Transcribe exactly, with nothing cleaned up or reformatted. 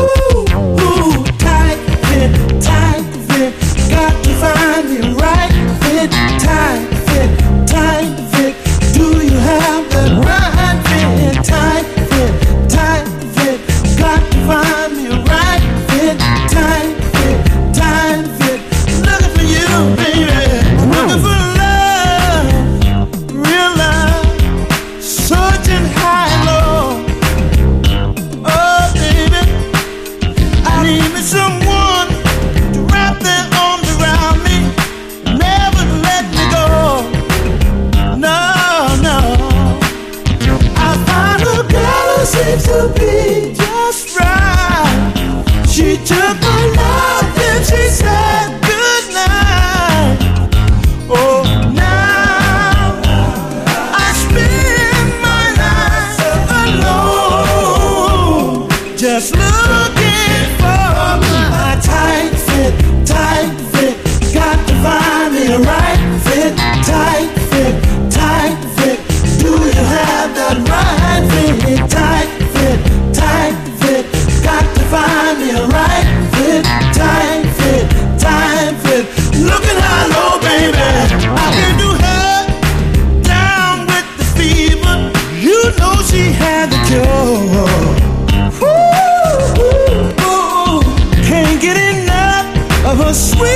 Ooh, tight fit, tight fit. Got to find the right fit. Tight fit, tight fit. Do you have the right fit? Tight fit, tight fit. Got to find the right fit. Tight fit, tight fit. Looking for you, baby. Looking for love, real love. Searching high and low. Oh, baby, I need me someone to wrap their arms around me, never let me go. No, no. I found a girl who seems to be just right. She took my love and she said goodnight. Oh, now I spend my life alone, just looking